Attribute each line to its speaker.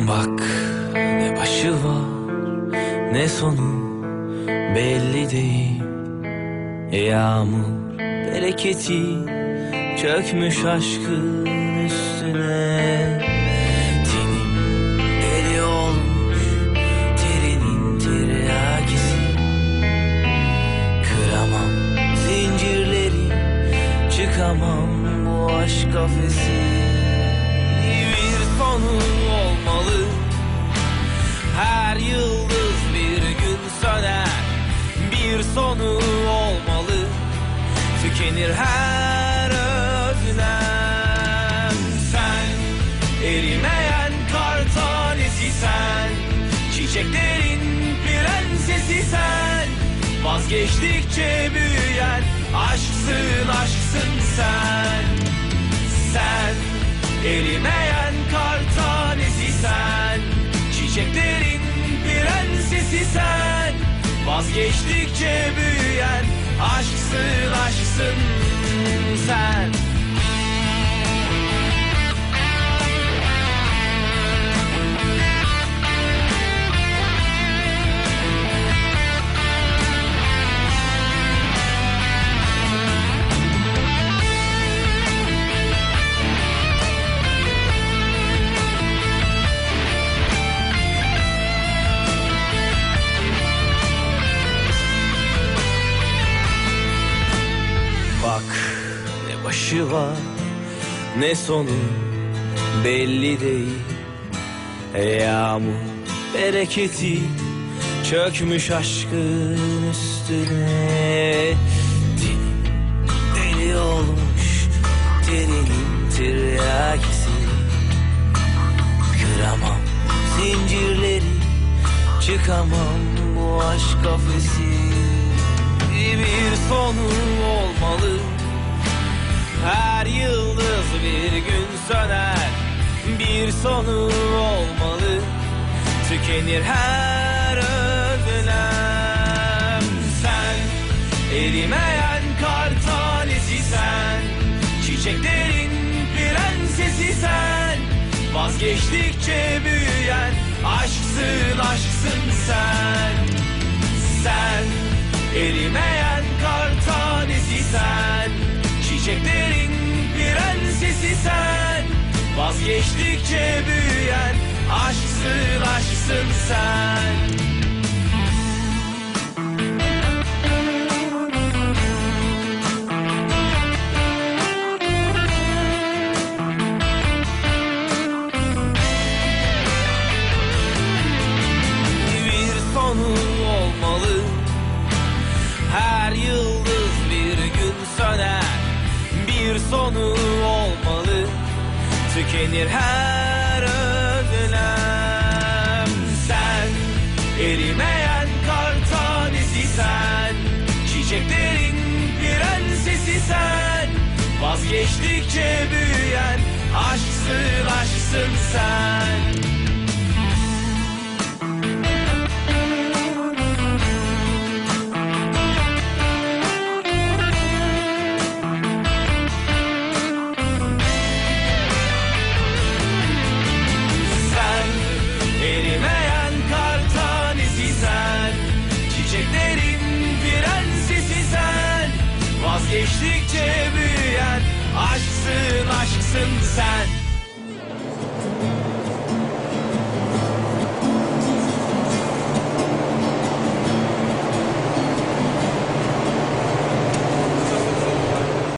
Speaker 1: Bak ne başı var ne sonu belli değil. Yağmur bereketi çökmüş aşkın üstüne. Tenim deli olmuş terinin tiryakisi. Kıramam zincirleri, çıkamam bu aşk kafesi. Bir sonu olmalı, her yıldız bir gün söner. Bir sonu olmalı, tükenir her özlem. Sen erimeyen kar tanesi, sen çiçeklerin prensesi, sen vazgeçtikçe büyüyen aşksın, aşksın sen. Sen erimeyen kar tanesi, sen çiçeklerin prensesi, sen vazgeçtikçe büyüyen aşksın, aşksın sen. Bak ne başı var ne sonu belli değil. Yağmur bereketi çökmüş aşkın üstüne. Tenim deli olmuş terinin tiryakisi. Kıramam zincirleri, çıkamam bu aşk kafesi. Bir sonu olmalı, her yıldız bir gün söner. Bir sonu olmalı, tükenir her özlem. Sen erimeyen kar tanesi, sen çiçeklerin prensesi, sen vazgeçtikçe büyüyen aşksın, aşksın sen. Sen erimeyen kar tanesi, sen çiçeklerin prensesi, sen vazgeçtikçe büyüyen aşksın, aşksın sen. Bir sonu olmalı, her yıldız bir gün söner. Bir sonu olmalı, tükenir her özlem. Sen erimeyen kar tanesi, sen çiçeklerin prensesi, sen vazgeçtikçe büyüyen aşksın, aşksın sen. Erimeyen kar tanesi, sen çiçeklerin prensesi, sen vazgeçtikçe büyüyen aşksın, aşksın sen.